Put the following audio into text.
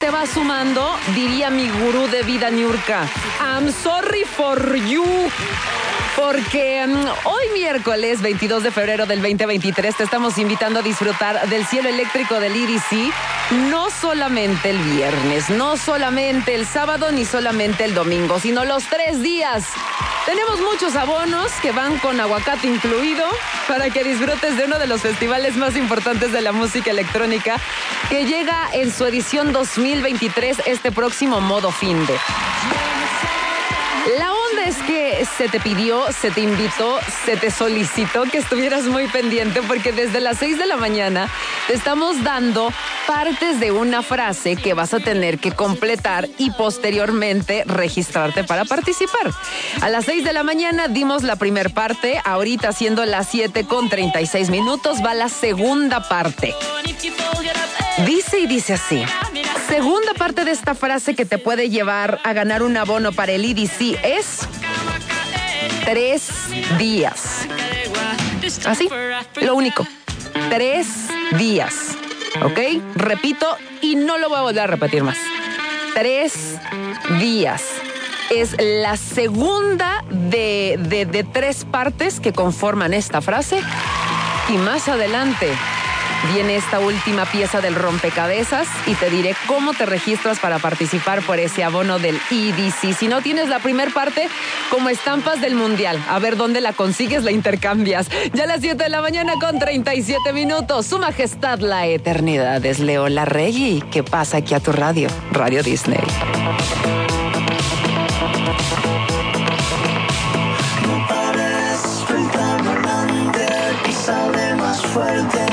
te vas sumando, diría mi gurú de vida, Niurka, I'm sorry for you. Porque hoy miércoles 22 de febrero del 2023 te estamos invitando a disfrutar del cielo eléctrico del EDC, no solamente el viernes, no solamente el sábado, ni solamente el domingo, sino los 3 días. Tenemos muchos abonos que van con aguacate incluido para que disfrutes de uno de los festivales más importantes de la música electrónica que llega en su edición 2023 este próximo modo finde. La onda es que se te pidió, se te invitó, se te solicitó que estuvieras muy pendiente porque desde las 6 de la mañana te estamos dando partes de una frase que vas a tener que completar y posteriormente registrarte para participar. A las 6 de la mañana dimos la primera parte, ahorita siendo las 7:36 va la segunda parte. Dice así. Segunda parte de esta frase que te puede llevar a ganar un abono para el EDC es 3 días. Así, lo único. 3 días. ¿Ok? Repito y no lo voy a volver a repetir más. 3 días. Es la segunda de 3 partes que conforman esta frase. Y más adelante viene esta última pieza del rompecabezas y te diré cómo te registras para participar por ese abono del EDC. Si no tienes la primera parte, como estampas del mundial, a ver dónde la consigues, la intercambias. Ya a las 7:37 Su Majestad la Eternidad es Leo Larregui. ¿Qué pasa aquí a tu radio? Radio Disney. No pares, frente a volante, pisale más fuerte.